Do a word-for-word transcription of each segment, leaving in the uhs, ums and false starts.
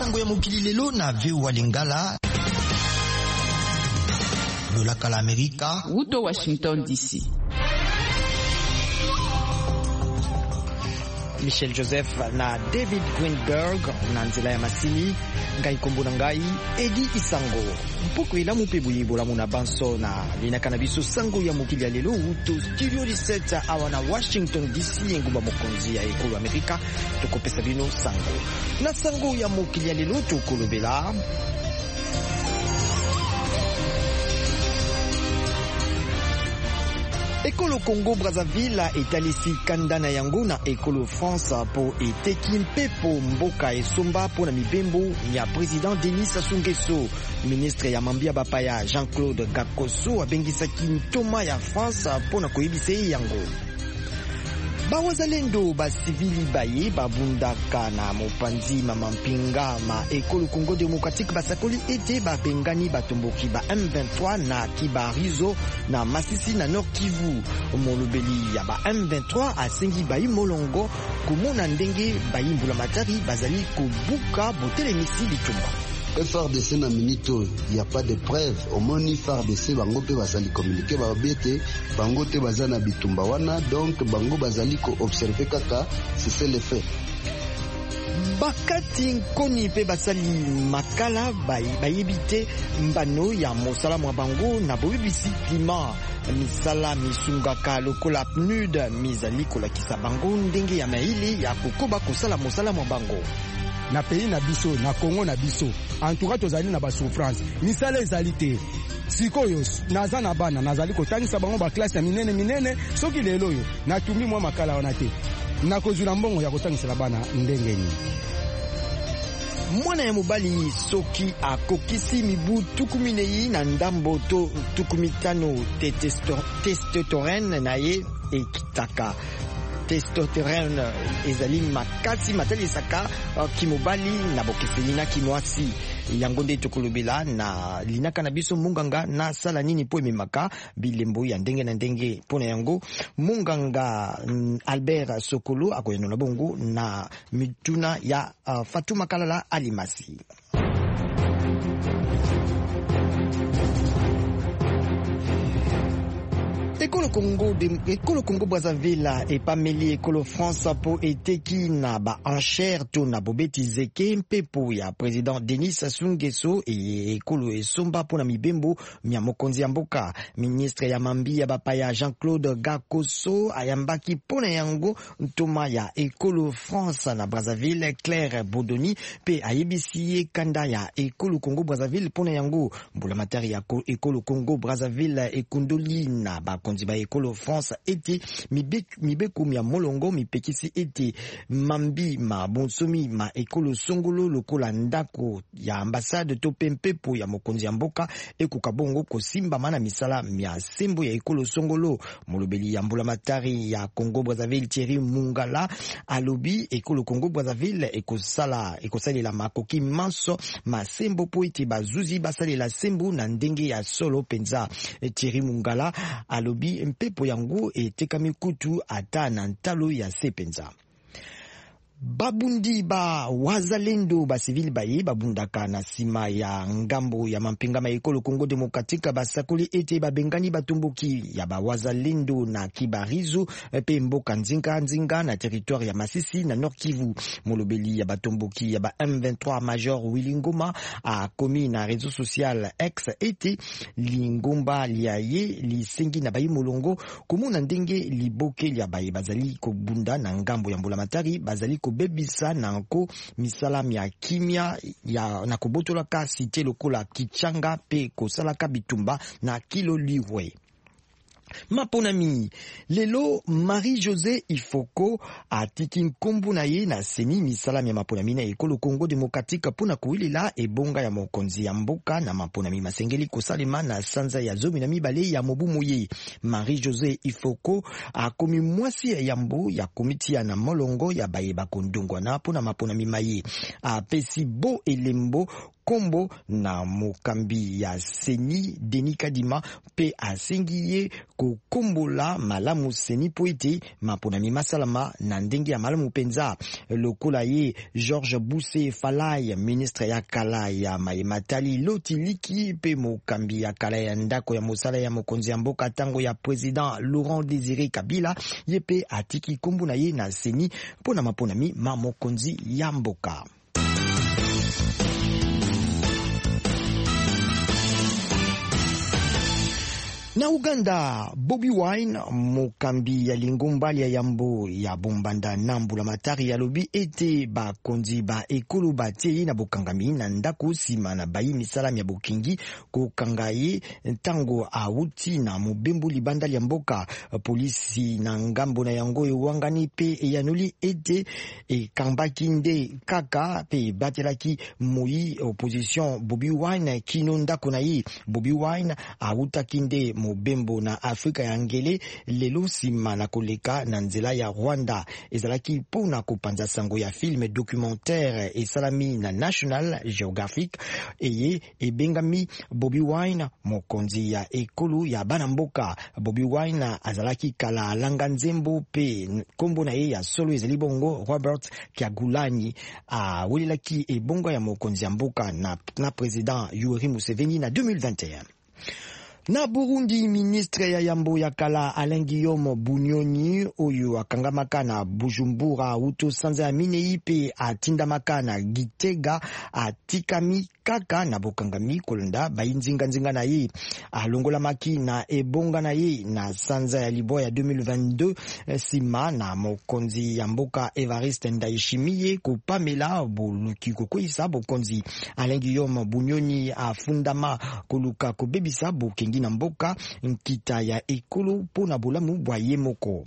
Sango ya mokili lelo na Veu wa Lingala. Lolaka la Amerika. Wuto Washington D C. Michel Joseph na David Greenberg na nzela ya masini ngai kombo na ngai Edi Isango mpoko ila mupebu yibola muna banso na linaka na biso sango ya mokili ya lelo uto studio dix-sept awa na Washington D C ngumba mokonzi ya ekolo Amerika tokopesa bino sango na sango ya mokili ya lelo tokolobela Ekolo Congo Brazzaville etalisi kanda na yango na Ekolo France po eteki mpepo mboka esomba po na mibembo ya président Denis Sassou Nguesso. Ministre ya mambia bapaya Jean-Claude Gakoso abengisaki ntoma ya France po na koyebisa yango. Bawazalendo basivili baye babundaka na mopanzi mamampinga ma Ekolo Congo Démocratique basakoli ete babengani batomboki ba M vingt-trois na Kibarizo na Masisi na Nord Kivu. Molobeli ya ba M vingt-trois asengi bayi molongo komona ndenge bayi mbula matari bazali kobuka botelemisi bitumba. F R D C na minito, il n'y a pas de preuve. Au moins, F R D C, bango pe bazali communiquer, babete, bango te bazana bitumba wana, donc bango bazali ko observer kaka, c'est le fait. Bakati nkoni pe basali makala bayebite mbano ya mosala mwa bango na boyebisi klima misala misungaka lokola P N U D mizali kolakisa bango ndenge ya maili ya kokoba kosala mosala mwa bango. Na pays na biso na Congo na biso en tout cas tozali na ba souffrance misala ezali te sikoyo naza na bana nazali kotangisa bango ba classe ya minene minene soki lelo yo natumi mwa makala wana te nakozula mbongo ya kotangisa bana ndenge ni mwana ya mobali soki akokisi mibu tukuminei na ndambo to tukumitano testosterone na ye ekitaka testosterone ezali makasi matali saka uh, kimobali na bokeseli na kimwasi yango nde tokolobela na linaka na biso munganga na sala nini po ememaka bilembo ya ndenge na ndenge pona yango munganga mm, Albert Sokolo akoyano na bongo na mituna ya uh, Fatuma Kalala Alimasi. Ekolo Congo de Ekolo Congo Brazzaville et pameli Ekolo France po eteki na ba enchère to na bobeti zeke mpepo ya président Denis Sassou Nguesso e Ekolo esomba po na mibembo mya mokonzi ya mboka. Ministre ya mambi ya bapaya Jean-Claude Gakoso ayambaki po na yango ntoma ya Ekolo France na Brazzaville Claire Bodoni pe ayebisi kanda ya Ekolo Congo Brazzaville po na yango mbula matari ya Ekolo Congo Brazzaville ekundoli na ba konzi ba Ekolo France eti mibeko mya molongo mipekisi eti mambi ma bonsomi ma Ekolo Songolo lokola ndako ya ambassade to pempepo ya mokonzi ya mboka ekuka bongo kosimba mana misala mya sembo ya Ekolo Songolo. Molobeli ya mbula matari ya Congo Brazzaville Thierry Mungala alobi Ekolo Congo Brazzaville ekosala ekosalela makoki manso masembo po eti bazuzi basalela sembo na ndenge ya solo penza. Thierry Mungala alobi mpepo yango etekami kutu ata na ntalo ya sepenza. Babundi ba wazalendo ba civil baye babundaka na sima ya ngambo ya mampinga ma Ekolo Congo Démocratique basakoli ete babengani batumbuki ya ba wazalendo na Kibarizo pe mboka nzinga nzinga na territoire ya Masisi na Nord Kivu. Molobeli ya batumbuki ya ba M vingt-trois Major Wilingoma a komi na réseau social X ete lingomba liaye lisengi na bayi molongo komuna ndenge liboke ya baye bazali kobunda na ngambo ya mbula matari bazali ko bebisa nanko misala ya kimia ya na kobotola ka site lokola Kichanga pe kosalaka bitumba na kilo liwe. Maponami lelo Marie-José Ifoko atiki nkombo na ye na seni misala ya maponami na Ekolo Congo Démocratique pona kuilela ebonga ya mokonzi ya mboka na maponami masengeli kosalema na sanza ya zomi na mibale ya mobumu ye. Marie-José Ifoko akomi mwasi ya yambo ya komiti ya na molongo ya baye bakondongwa na pona maponami maye apesi bo elembo kombo na mokambi ya Seni Denis Kadima pe asengiye kokombola malamu Seni po ete maponami masalama na ndenge ya malamu penza. Lokola ye George Bousse Falay, ministre ya kala ya Mayematali Lotiliki pe mokambi ya kala ya ndako ya mosala ya mokonzi ya mboka tango ya president Laurent Désiré Kabila, ye pe atiki kombo na ye na Seni pona maponami ma mokonzi ya mboka. Na Uganda, Bobi Wine, mokambi ya lingombali ya yambo ya bombanda nambu la matari ya lobi ete ba konzi ba ekolo batie na bokangami na ndako sima na bayi misalami ya bokingi kokangaye tango auti na mobembo libanda ya mboka. Polisi na ngambo na yango ewangani pe eyanoli ete e kambaki nde kaka pe batelaki moi opposition Bobi Wine kino ndako na ye. Bobi Wine autaki nde mobembo na Afrika ya ngele lelo sima na koleka na nzela ya Rwanda. Ezalaki pona kopanza sango ya film documentaire esalami na National Geographic eye ebengami Bobi Wine mokonzi ya ekolo ya bana mboka. Bobi Wine azalaki kala alanga nzembo pe kombo na ye ya solo ezali bongo Robert Kyagulanyi awelelaki ebongo ya mokonzi ya mboka na, na president Yoweri Museveni na deux mille vingt et un. Na Burundi, ministre ya yambo ya kala Alain Guillaume Bunyoni oyo akangamaka na Bujumbura uto sanza ya minei pe atindamaka na Gitega atikami kaka na bokangami kolonda bayinzinga nzinga na ye alongola maki na ebonga na ye na sanza ya libo ya deux mille vingt-deux sima na mokonzi ya mboka Evariste Ndayishimiye kupamela boluki kokoisa bokonzi. Alain Guillaume Bunyoni afundama koluka kobebisa bokengi na mboka nkita ya ekolo pona bolamu bwa yemoko.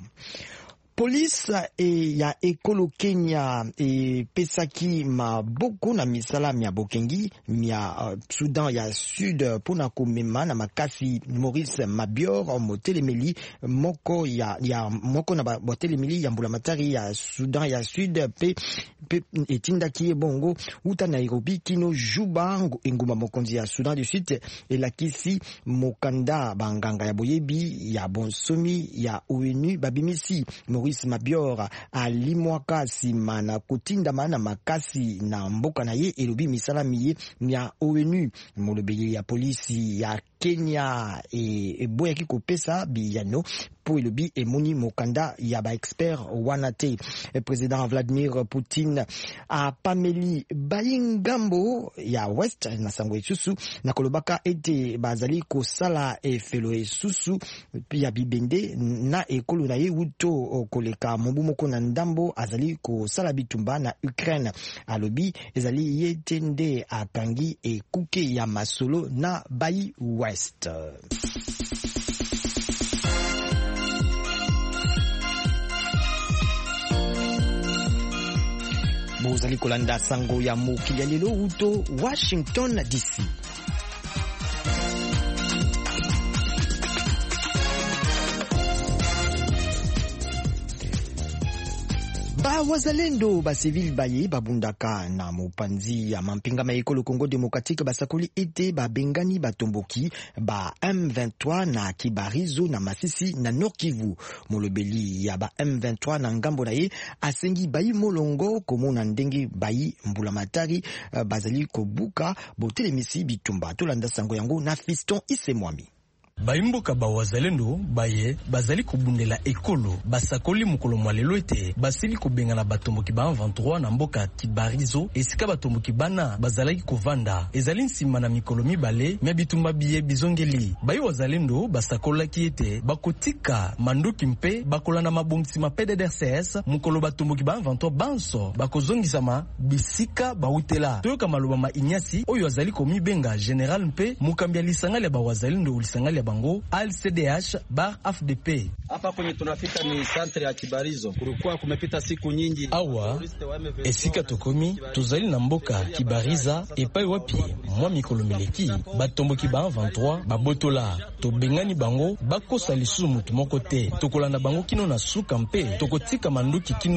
Police e ya ekolo Kenya e pesaki maboko na misala ya bokengi ya uh, Sudan ya Sud pona komema na makasi Maurice Mabior motelemeli moko ya ya moko na botelemeli ya mbulamatari ya Sudan ya Sud pe, pe etindaki bongo uta Nairobi kino Juba enguma mokonzi ya Sudan du Sud elakisi mokanda banganga ya boyebi ya bonsomi ya O N U babimisi Maurice Mabior alimwaka sima na kutindama na makasi na mboka na ye elobi misalami ye ya O N U. Molobeli ya polisi ya Kenya e, e boyaki kopesa biyano po elobi emoni mokanda ya ba expert wana te. E President Vladimir Poutine a pameli bayingambo ya West na sango esusu na kolobaka ete bazali kosala efelo esusu ya bibende na ekolo na ye uto koleka mobu moko na ndambo azali kosala bitumba na Ukraine. Alobi ezali yetende akangi ekuke ya masolo na bayi West. Bozali kolanda sango ya mokili ya lelo uto Washington D C. Ba wazalendo ba civil baye babundaka na mopanzi ya mampinga maekolo Congo Démocratique basakoli ete ba bengani batomboki ba M vingt-trois na Kibarizo na Masisi na Nord Kivu. Molobeli ya ba M vingt-trois na ngambo na ye asengi bayi molongo komona ndenge bayi mbulamatari bazali kobuka botelemisi bitumba. Tolanda sango yango na Fiston Isemwami. Baimboka ba wazalendo baye bazali kubundela ekolo basakoli mukolo mwalelo ete basili kubenga na batomboki ba M vingt-trois na mboka Kibarizo esika batomboki bana bazalaki kovanda ezali nsima na mikolo mibale mya bitumba biye bizongeli. Bayi wazalendo basakolaki ete bakotika mandoki mpe bakola na mabongisi ma P D D R C S mukolo batomboki ba M vingt-trois banso bakozongisama bisika bautela. Toyoka maloba ma Inyasi oyo azali komibenga general mpe mukambi ya lisangali ya ba wazalendo ulisangali ya bango Al C D H bar F D P. Hapa kwenye tunafika ni centre ya Kibarizo. Kulikuwa kumepita siku nyingi. Awa esika tokomi tuzali na mboka Kibariza epai wapi mwa mikolo mileki batomboki ba M vingt-trois babotola tobengani bango bakosa lisusu mutu moko te tokolanda bango kino na suka mpe tokotika manduki kino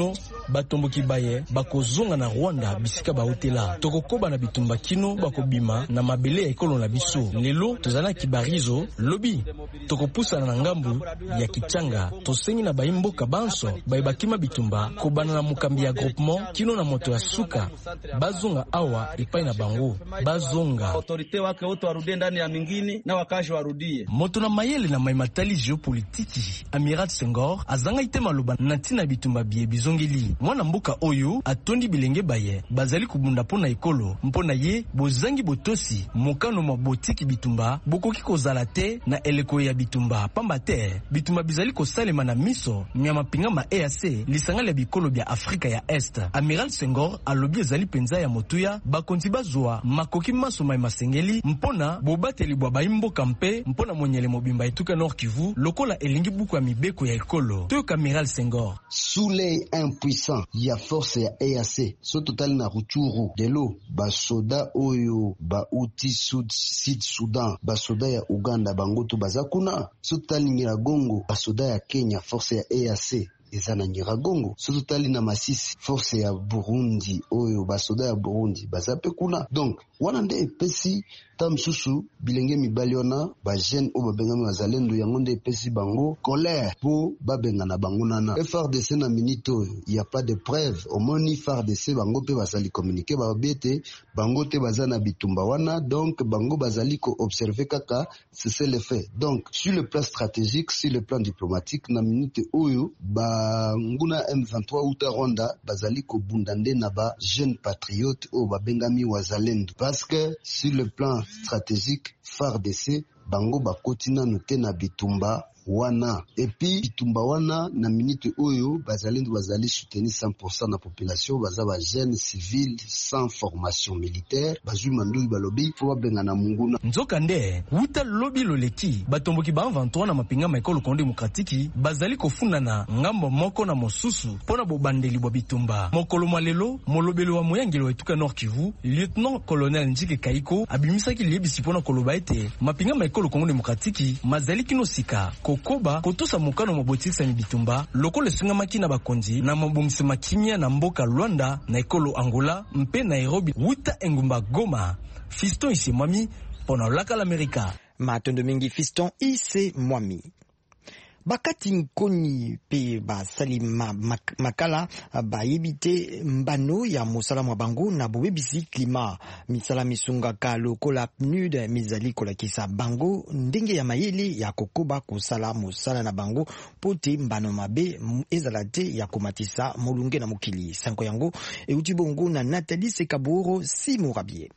batomboki baye bakozonga na Rwanda bisika ba hotela tokokoba na bitumba kino bakobima na mabele ya ekolo na biso. Lelo tozana Kibarizo lobi tokopusana na ngambu ya Kichanga tosengi na baimboka banso baibakima bitumba kobana na mukambi ya groupement kino na moto ya suka bazonga awa epai na bango bazonga autorite wake wote warudie ndani ya mingini na wakaji warudie moto na mayele na maimatali geopolitiki. Amiral Senghor azanga ite maloba na tina bitumba bie bizongeli mwana mboka oyo atondi bilenge baye bazali kubunda pona ekolo mpona ye bozangi botosi mokano mabotiki bitumba bokoki kozala te na eleko ya bitumba pamba te bitumba bizali kosalema na miso nyama pinga ma E A C lisanga ya bikolo bya Afrika ya Est. Amiral Senghor alobi ezali penza ya motuya bakonzi bazwa makoki maso mai masengeli mpona bobateli bwa baimboka mpe mpona monyele mobimba etuka Nord Kivu lokola elingi buku ya mibeko ya ekolo toyoka Amiral Senghor. Sous les impuissants ya force ya E A C so total na Ruchuru delo basoda oyo ba uti sud sud Sudan basoda ya Uganda bangoto bazakuna so total Nyiragongo basoda ya Kenya force ya E A C ezana Nyiragongo so total na Masisi force ya Burundi oyo basoda ya Burundi bazape kuna. Donc wana nde epesi tamsusu bilenge mibaliona ba jeune o babengami wazalendo yango nde epesi bango colère po babengana bango nana. F R D C na minito y a pas de preuve omoni F R D C bango pe bazali communiquer ba bete bango te bazana bitumba wana donc bango bazali ko observer kaka c'est le fait. Donc sur le plan stratégique, sur le plan diplomatique na minute oyo ba nguna M vingt-trois uta Rwanda bazali ko bundande na ba jeune patriote o babengami wazalendo parce que sur le plan stratégique F A R D C bango bakotina note na bitumba wana et puis bitumba wana na minute oyo bazalendo bazali soutenir cent pour cent na population baza ba jeunes civils sans formation militaire bazui mandui balobi fo benga na munguna nzoka nde wuta lobi loleki batomboki ba vingt-trois na mapinga maikolo konde demokratiki bazali kofunda na ngambo moko na mosusu pona bobandeli bwa bitumba mokolo malelo molobelo wa moyangelo etuka Nord Kivu lieutenant colonel Njike Kaiko abimisaki lebisi pona koloba ete mapinga maikolo konde demokratiki mazali kino sika koba kotosa mukano mabotikisa mibitumba lokole sunga makina bakonzi na mabongisi makimia na mboka Luanda na ekolo Angola mpe Nairobi wuta engumba Goma. Fiston ise mwami pona laka l'Amerika matondo mingi Fiston ise mwami bakati nkoni pe basali ma, ma, makala bayebite mbano ya mosala mwa bango na bobebisi klima misala misunga ka lokola P N U D mizali kolakisa bango ndenge ya mayele ya kokoba kosala mosala na bango pote mbano mabe ezala te ya komatisa molunge na mokili sanko yango euti bongo na Nathalie Sekaboro Simorabie.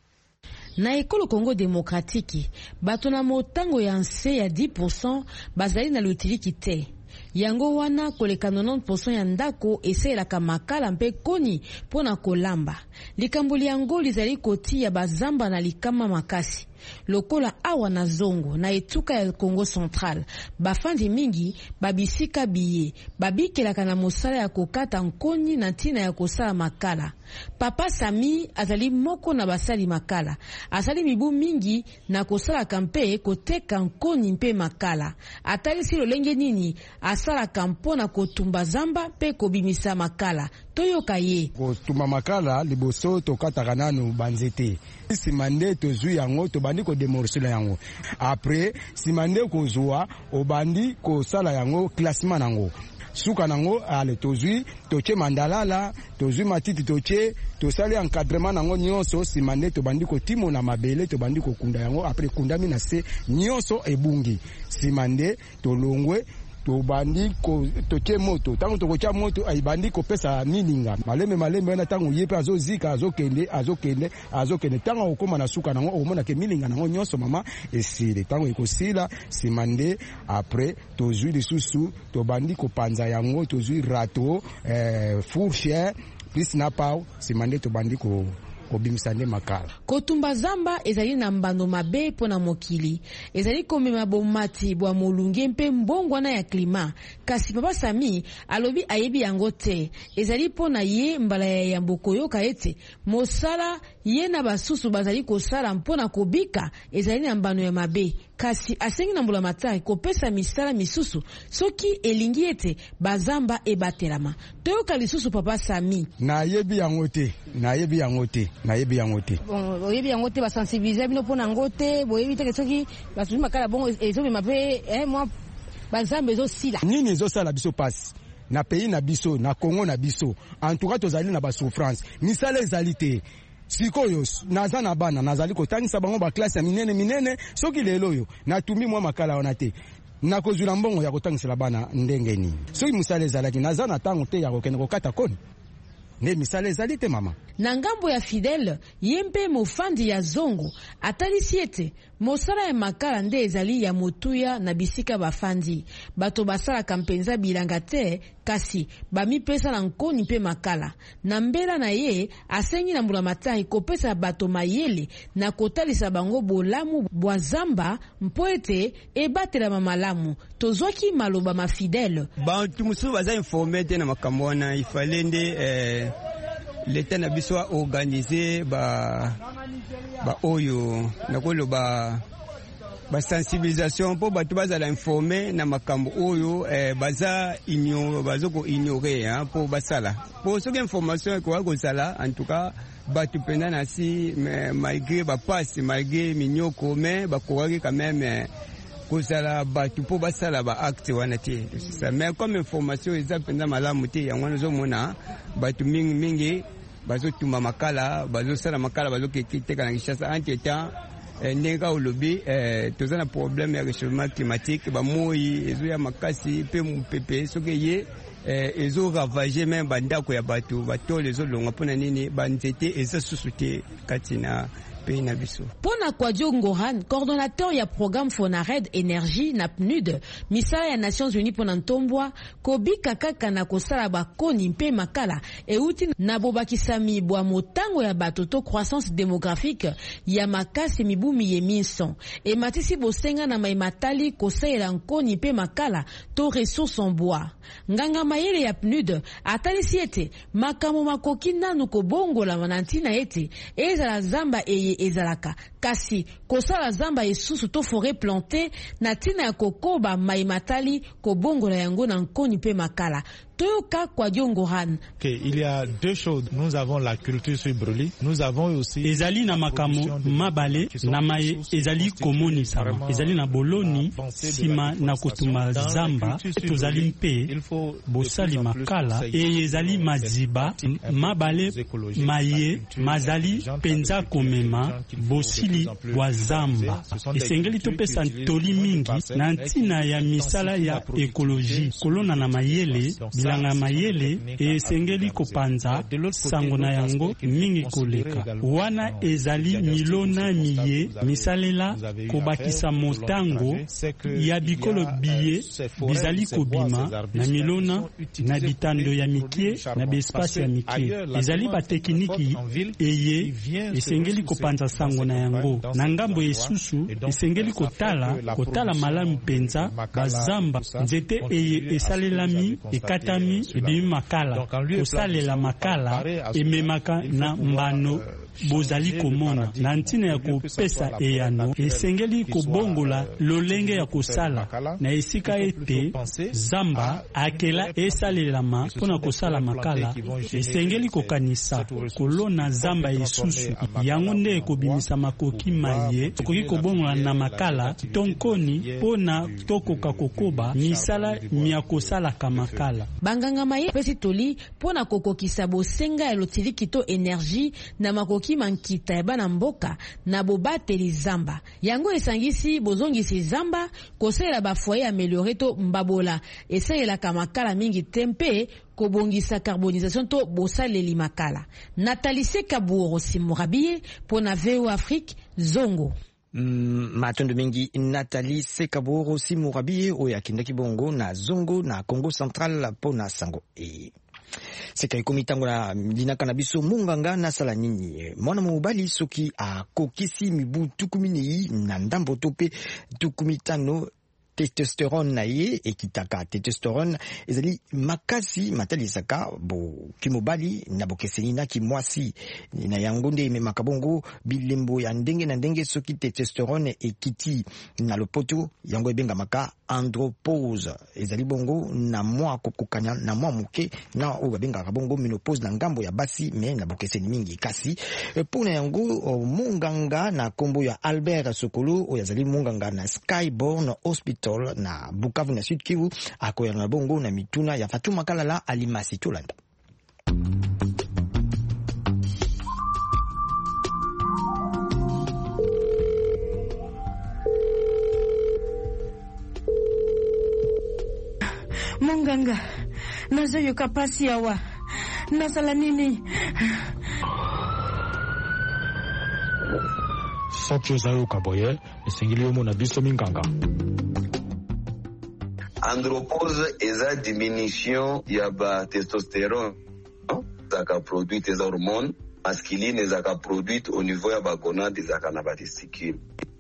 Na ekolo Congo Demokratiki, bato na motango ya nse ya dix pour cent bazali na lutiliki te. Yango wana koleka quatre-vingt-dix pour cent ya ndako eselaka makala mpe koni pona kolamba. Likamboli yango lizali koti ya bazamba na likama makasi. Lokola awa na zongo na etuka ya Congo Central bafandi mingi babisika biye babikelaka na mosala ya kokata nkoni na ntina ya kosala makala. Papa Sami azali moko na basali makala azali mibu mingi na kosala kampe koteka nkoni mpe makala atali si lolenge nini asala kampo na kotumba zamba pe kobimisa makala toyoka ye kotumba makala liboso tokataka nanu banzete simande tozui yango tobandi ko demorcer yango après simande kozwa obandi kosala yango classement nango suka nango ale tozui toche mandalala tozui matiti toche tosali encadrement nango nyonso simande tobandi ko timo na mabele tobandi ko kunda yango après kundami na se nyonso ebungi simande tolongwe tobandi ko toche moto tango tokocha moto aibandi ko pesa mininga maleme maleme na tango yepe azozika azokende azokende azokende tango okoma na suka nango omona ke mininga nango nyonso mama esile tango ekosila simande après tozui lisusu tobandi ko panza yango tozui rato eh, fourchette plus na pau simande tobandi ko kobimisande makala. Kotumba zamba ezali na mbano mabe pona mokili. Ezali komema bomati bwa molunge mpe mbongwana ya klima. Kasi Papa Sami alobi ayebi yango te. Ezali pona ye mbala ya yamboko yoka ete mosala ye na basusu bazali kosala mpona kobika ezali na mbano ya mabe, kasi asengi na mbula matari kopesa misala misusu soki elingi ete bazamba ebatelama. Toyoka lisusu Papa Sami. Na yebi yango te, na yebi yango te, na yebi yango te. Bon, oyebi yango te basensibiliser bino pona ngote, boyebi te soki basusu makala bongo ezobi mabe, eh moi bazamba ezo sila. Nini ezo sala biso pasi? Na pays na biso, na Congo na biso, en tout cas tozali na ba souffrance. Misala ezali te. Sikoyo naza na bana nazali kotangisa bango ba classe ya minene minene soki lelo yo natumi mwa makala wana te. Nakozula mbongo ya kotangisela bana ndenge nini. Soki misala ezalaki naza na tango te ya kokende kokata koni. Ne misala ezali te mama. Na ngambo ya Fidèle, yempe mofandi ya zongo atalisi ete mosala ya makala nde ezali ya motuya na bisika bafandi. Bato basala kampenza bilanga te, kasi bamipesa na nkoni mpe makala. Na mbela na ye asengi na mbula matari kopesa bato mayele na kotalisa bango bolamu bwa zamba mpo ete ebatela malamu. Tozwaki maloba ma Fidèle. Bantu musu baza informé te na makambo wana ifale nde eh, l'État na biso a organisé ba ba oyo nakolo ba ba sensibilisation pour batu bazala informé na makambo oyo eh, baza ignore bazoko ignorer hein pour basala pour ce information ko ko sala en tout cas batu penda na si mais malgré ba passe malgré minyoko mais ba kouraki quand même kozala batu po basala ba acte wana te ça mais comme information eza penda malamu te yango nazo mona batu mingi mingi bazo tuma makala bazo sala makala bazo kiteka na Kinshasa entre temps ndenge olobi tozana problème ya réchauffement climatique ba moyi ezo ya makasi pe mupepe soke ye ezo ravager même bandako ya batu batole ezo longa pona nini banzete eza susute katina Pona Kwadjo Ngohan, coordonnateur ya programme Fonared Énergie na P N U D, misala ya Nations Unies pona ntombwa, kobi kakaka na kosala bakoni mpe makala, euti na bobakisami bwa motango ya batoto croissance démographique ya makasi mibumi ye minson. E matisi bosenga na maimatali kosaela nkoni mpe makala to ressources en bois. Nganga mayele ya P N U D, atalisi ete, makamo makoki nanu kobongola manantina ete, ezala zamba eye ezalaka kasi kosala zamba esusu to forêt plantée na tina ya kokoba maimatali kobongola yango na nkoni pe makala. Toyoka Kwadjo Ngohan. Okay, il y a deux choses. Nous avons la culture sur brûlis. Nous avons aussi ezali na makamo mabale na maye ezali komoni sama. Ezali na boloni sima na kotuma zamba tozali mpe bosali makala e ezali maziba mabale maye mazali penza komema bosili wa zamba. Esengeli topesa ntoli mingi na ntina ya misala ya ekoloji kolona na mayele bilanga mayele esengeli kopanza sango na yango mingi koleka wana ezali milona miye misalela kobakisa motango ya bikolo biye bizali kobima na milona na bitando ya mikie na bespace ya mikie ezali ba tekniki eye esengeli kopanza sango na yango na ngambo esusu esengeli kotala kotala malamu penza bazamba nzete eye esalelami ekatami ebimi makala kosalela makala ememaka na mbano bozali komona na ntina ya kopesa eyano esengeli kobongola lolenge ya kosala na esika ete zamba akela esalelama mpona kosala makala esengeli kokanisa kolona zamba esusu yango nde ekobimisa makoki maye koki kobongola na makala tonkoni mpona tokoka kokoba misala mia kosalaka makala banganga maye pesi toli mpona kokokisa bosenga ya lotiliki to énergie na makoki mankita ya bana mboka na bobateli zamba yango esangisi bozongisi zamba kosalela bafoye ameliore to mbabola esalelaka makala mingi tempe kobongisa carbonisation to bosaleli makala. Nathalie Sekaburo Simurabie pona V O Afrique Zongo. Mm, matondo mingi Nathalie Sekaburo Simurabie oya kindaki bongo na Zongo na Congo Central pona sango e seka ikomi tango na linaka na biso munganga na sala nini mwana mobali soki akokisi mibu tukumi nei na ndambo tope tukumi tano testosterone na ye ekitaka testosterone ezali makasi matalisaka bo kimobali na bokeseni na kimwasi na yango nde ememaka bongo bilembo ya ndenge na ndenge soki testosterone ekiti na lopoto yango ebengamaka andropause ezali bongo na mwa kokokanya na mwa muke na oyo babengaka bongo menopause na ngambo ya basi me na bokeseni mingi kasi mpona yango munganga na kombo ya Albert Sokolo oyo azali munganga na Skyborn Hospital na Bukavu na Sud Kivu akoya na bongo na mituna ya Fatuma Kalala Alimasi Tolanda. Munganga, nazoyo kapasi yawa. Nasala nini? Soki ozayo kaboye, esengeli yo mona biso minganga. Andropause eza diminution ya ba testosterone zaka produite za hormone masculine zaka produite au niveau ya ba gonade zaka na ba testicule.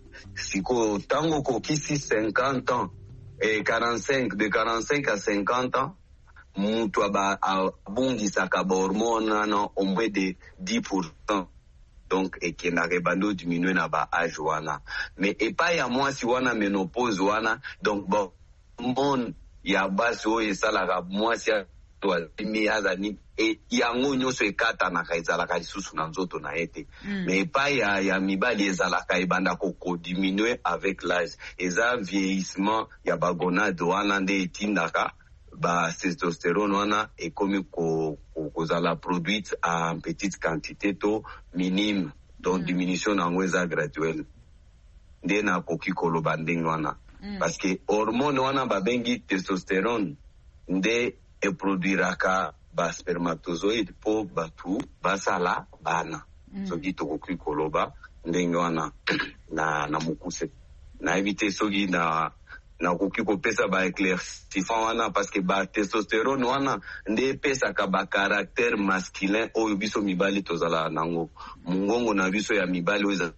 Siko tango ko kisi cinquante ans et quarante-cinq de quarante-cinq à cinquante ans mutu aba abungisaka ba hormone na au moins de dix pour cent. Donc et qui n'a rebando diminué na ba âge wana. Mais et pas ya mwasi wana ménopause wana donc bon mon ya basi oyo esalaka mwasi atoimi azani e yango nyonso ekatanaka ezalaka lisusu na nzoto na ye te mm. Mais epai ya, ya mibali ezalaka ebanda kokodiminue avec l'âge eza vieillissement ya bagonade wana nde etindaka ba testosterone wana ekomi kozala produite en petite quantité to minime donc mm. Diminution nango eza graduelle nde nakoki koloba ndenge wana. Mm. Parce que hormone wana babengi testosterone nde eproduiraka ba spermatozoïde po batu basala bana. Mm. Soki tokoki koloba ndenge wana na na mukuse na éviter soki na na koki kopesa ba éclaircissement wana parce que ba testosterone wana nde pesaka ba caractère masculin oyo biso mibali tozala nango mungongo na biso ya mibali oyo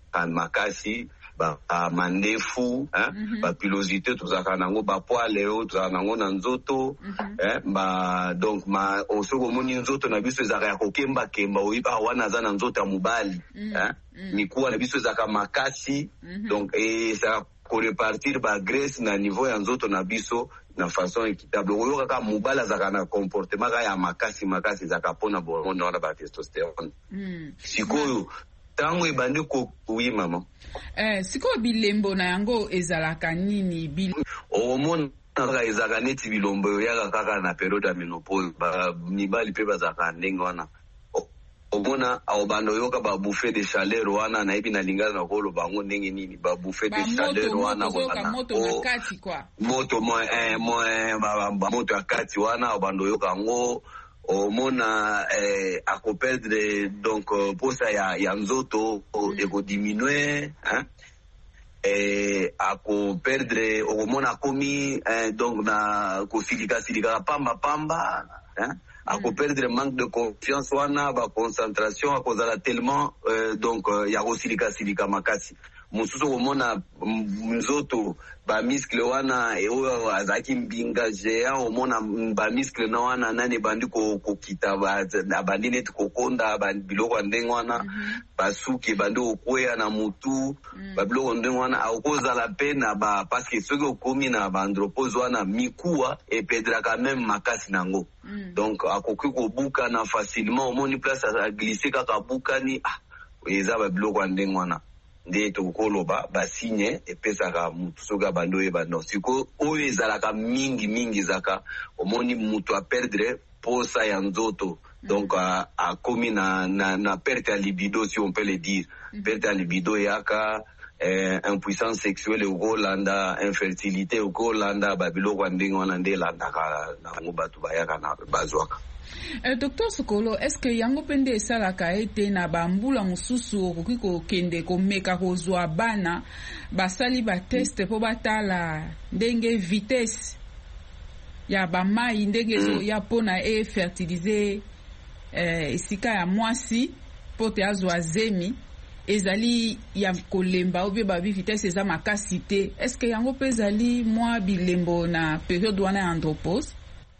makasi ba uh, mandefu hein mm -hmm. Ba pilosité tozaka nango ba poile o tozaka nango na nzoto mm -hmm. Eh ba donc ma osoko moni nzoto na biso ezaka ya kokemba kemba oyiba wana za na nzoto ya mubali mm -hmm. Hein mm -hmm. Mikuwa na biso ezaka makasi mm -hmm. Donc et ça ko repartir ba graisse na niveau ya nzoto na biso na façon équitable oyo kaka mubala zaka na comportement ya makasi makasi zaka pona hormone wana ba testosterone mm. Sikoyo tango ebandi ko oui mama eh siko bilembo na yango ezalaka nini bil hormone nanga ezalaka neti bilombo yaka kaka na periode ya menopause ba mibali pe bazaka ndenge wana omona au bando yoka ba bouffée de chaleur wana na ibi na lingana na kolo bango ndenge nini ba bouffée de chaleur wana wana moto na kati kwa moto mo eh mo ba moto ya kati wana au bando yoka ngo omona eh ako perdre donc uh, posa ya ya nzoto mm. Eko diminuer hein eh ako perdre omona komi eh, donc na ko silika silika pamba pamba hein ako perdre manque de confiance wana ba concentration ako zala tellement euh, donc uh, ya ko silika silika makasi mususu omona nzoto ba muscle wana e oyo azaki mbinga jea omona ba muscle na wana nani bandi ko kokita ba bandi net kokonda ba biloko ndenge wana basuki bandi okwea na mutu ba biloko ndenge wana akoza la pena ba parce que soki okomi na ba andropause wana mikuwa e pedra quand même makasi nango donc akoki ko buka na facilement omoni place a glisser kaka buka ni ah eza ba biloko ndenge wana nde tokoloba basigne epesaka mutu soka bando ye bando siko oyo ezalaka mingi mingi zaka omoni mutu a perdre posa ya nzoto donc a, a komi na, na, na perte ya libido si on peut le dire perte ya libido yaka eh, impuissance sexuelle ukolanda infertilité ukolanda babiloko ndenge wana nde landaka nango batu bayaka na bazwaka. Euh, Docteur Sokolo, est-ce que yango pende esalaka ete na bambula mususu okoki kokende komeka kozwa bana basali ba test po batala ndenge vitesse ya bamai ndenge mm. ya pona e fertiliser eh, esika ya mwasi po te azwa zemi ezali ya kolemba ou bien babi vitesse eza makasi te. Est-ce que yango pe ezali mwa bilembo na période wana ya andropause?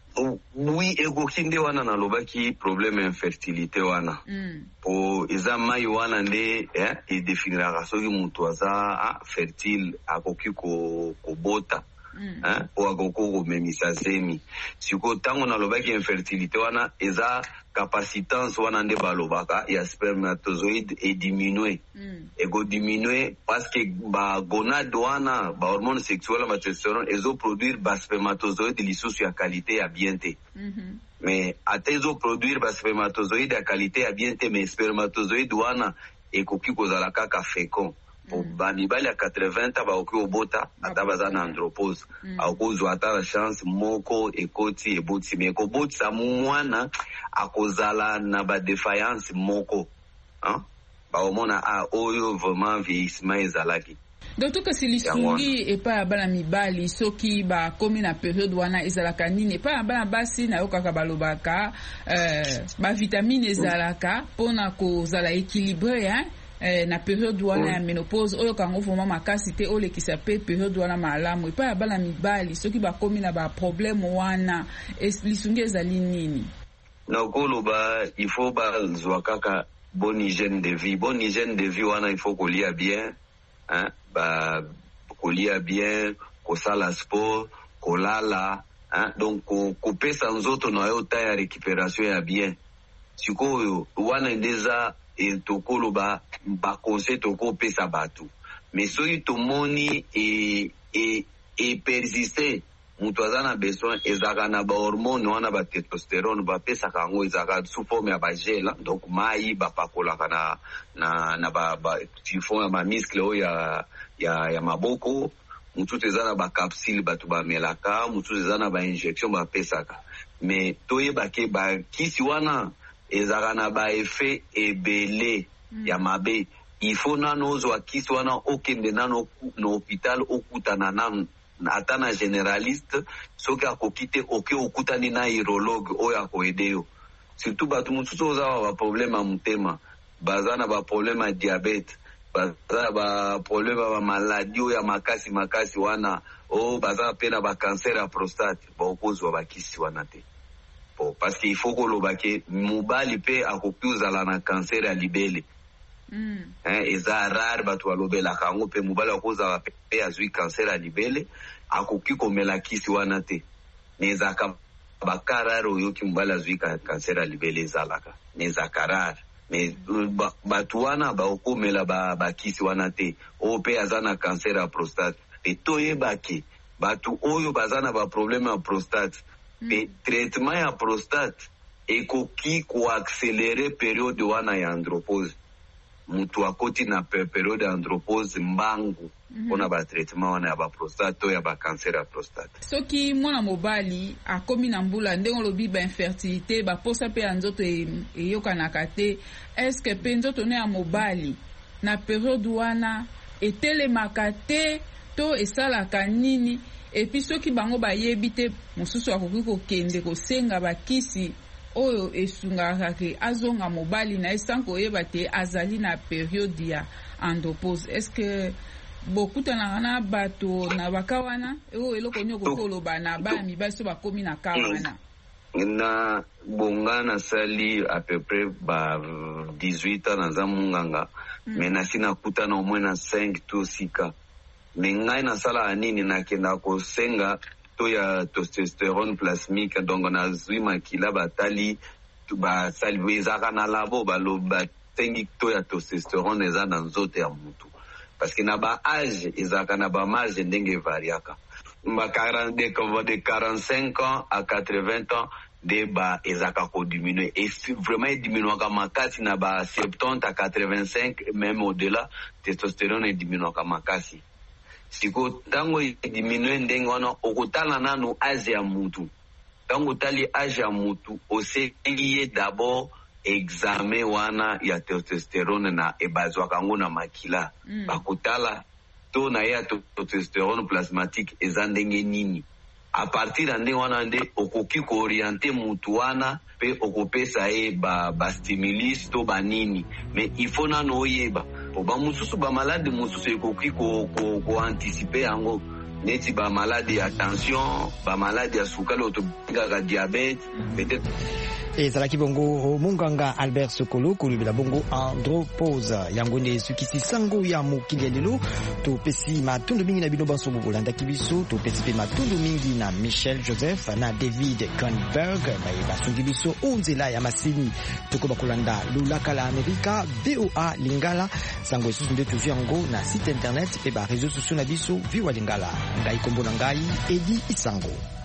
Oui, ekoki nde wana nalobaki problème infertilité wana. Mm. Po eza mai wana nde eh, edefiniraka soki mutu aza ah, fertile akoki ko kobota. Mm. Eh, po akoki komemisa zemi. Siko tango nalobaki infertilité wana eza capacitance wana nde balobaka ya spermatozoïde e diminue. Mm. Ego diminue parce que ba gonade wana ba hormone sexuelle ba testostérone ezo produire ba spermatozoïde lisusu ya qualité ya bien te. Mm-hmm. Mais ate ezo produire ba spermatozoïde ya qualité ya bien te, mais spermatozoïde wana ekoki kozala kaka fécond. Po bamibali ya quatre-vingts ans baoki obota ata baza na andropause. Mm. Akozwa ata la chance moko ekoti eboti, mais ekobotisa mwana akozala na ba défaillance moko. Hein? Baomona a oyo vraiment vieillissement ezalaki. D'autant que si lisungi epa ya bana mibali soki ba komi na période wana ezalaka nini, epa ya bana basi na yokaka balobaka euh, ba vitamine ezalaka pona kozala équilibré hein? Eh, na période wana oui. ya ménopause oyo kango vraiment makasi te olekisa pe période wana malamu epa ya bana mibali soki bakomi na ba problème wana lisungi ezali nini? Nakoloba il faut bazwa kaka bonne hygiène de vie. Bonne hygiène de vie wana il faut kolia bien hein, ba kolia bien, kosala sport, kolala hein, donc kopesa nzoto na yo ta ya récupération ya bien. Sikoyo wana ndeza e tokolo ba ba conseil toko pesa batu, mais soki tomoni e e e persister mutu aza na besoin ezaka na ba hormone wana ba testostérone ba pesa kango ezaka sous forme ya ba gel, donc mai ba pakolaka na na na ba ba tifon ya ba muscle o ya ya ya maboko, mutu tezana ba capsule batu ba melaka, mutu tezana ba injection ba pesaka. Mais toyeba ke ba kisi wana ezaka na ba effet ebele mm. ya mabe. Il faut nano ozwa kisi wana okende nano na hôpital okutana nano ata na généraliste soki akokite oke okutani na urologue oyo akoede yo. Surtout batu mosusu ozawa ba problème ya motema, baza na ba problème ya diabète, baza na ba problème ya maladie oyo ya makasi makasi wana, o baza pe na ba cancer ya prostate, baokozwa bakisi wana te. Parce qu'il faut que l'obake mobali pe akopi uzala na cancer ya libele. Mm. Hein, eza rare batu alobela kango pe mobali akoza pe azui cancer ya libele akoki komela kisi wana te. Neza ka bakararo yoki mobali azui cancer ya libele ezalaka. Neza karare. Mais batu wana ba okomela ba bakisi wana te. O pe azana cancer ya prostate. E toye baki batu oyo bazana ba problème ya prostate. Le traitement ya prostate ekoki ko accélérer période wana ya andropause. Mutu akoti na période ya andropause mbangu mm-hmm. Ona ba traitement wana ya ba prostate ya ba cancer ya prostate. Soki mwana mobali akomi na mbula ndenge lobi ba infertilité ba posa pe ya nzoto eyokanaka te, est-ce que pe nzoto ne ya mobali na période wana etelemaka te to esalaka nini? Et puis ceux qui bango ba yebite mususu akoki kokende kosenga bakisi oyo esungaka ke azonga mobali na esanko yeba te azali na période ya andropause. Est-ce que beaucoup na na bato na bakawana o eloko nyoko koloba na ba mi ba so bakomi na kawana na bongana sali à peu près ba dix-huit ans na zamunganga mm. Mais na sina kutana au moins na cinq to six cas. Mengai na sala anini na kenda kosenga to ya testosterone plasmique, donc na zui makila batali ba salveza na labo balo batengi to ya testosterone eza na nzote ya mutu, parce que na ba âge ezaka na ba marge ndenge variaka ba quarante de quarante-cinq ans à quatre-vingts ans de ba ezaka ko diminuer et vraiment diminuer ka makasi na ba soixante à quatre-vingt-cinq même au-delà testosterone diminuer ka makasi. Siko tango diminue ndenge wana okutala nanu age ya mutu. Tango tali age ya mutu osengi d'abord examen wana ya testosterone na ebazwa kango na makila. Mm. Bakutala to na ya testosterone plasmatique eza ndenge nini. A partir ya ndenge wana nde okoki ko orienter mutu wana pe okopesa e ba ba stimulus to ba nini. Mais il faut nanu oyeba po ba mususu ba malade mususu ekoki ko ko, ko anticiper yango neti ba malade ya tension ba malade ya sukali otobengaka diabete peut-être. ezalaki bongo munganga Albert Sokolo kolobela bongo andropause yango nde esukisi sango ya mokili ya lelo. Topesi matondo mingi na bino banso bolandaki biso, topesi mpe matondo mingi na Michel Joseph na David Kronberg baye basungi biso onzela ya masini tokoba kolanda lulaka la Amerika V O A Lingala. Sango esusu nde tozwi yango na site internet mpe ba réseaux sociaux na biso V O A Lingala. Ngai kombo na ngai Edi Isango.